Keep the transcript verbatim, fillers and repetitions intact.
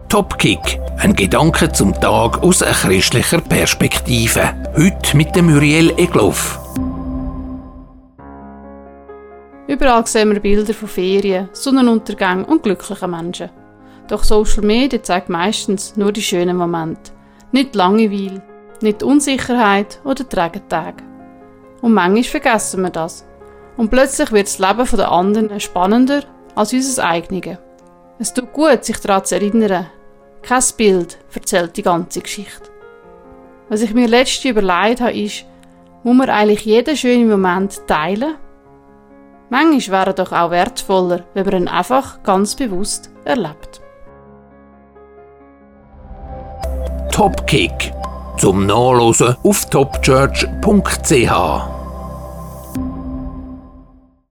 Topkick, ein Gedanke zum Tag aus einer christlicher Perspektive. Heute mit dem Muriel Egloff. Überall sehen wir Bilder von Ferien, Sonnenuntergängen und glücklichen Menschen. Doch Social Media zeigt meistens nur die schönen Momente. Nicht die Langeweile, nicht die Unsicherheit oder die Regentage. Und manchmal vergessen wir das. Und plötzlich wird das Leben der anderen spannender als unser eigenes. Es tut gut, sich daran zu erinnern. Kein Bild erzählt die ganze Geschichte. Was ich mir letztens überlegt habe, ist, muss man eigentlich jeden schönen Moment teilen? Manchmal wäre er doch auch wertvoller, wenn man ihn einfach ganz bewusst erlebt. Topkick. Zum Nachlesen auf topchurch punkt c h.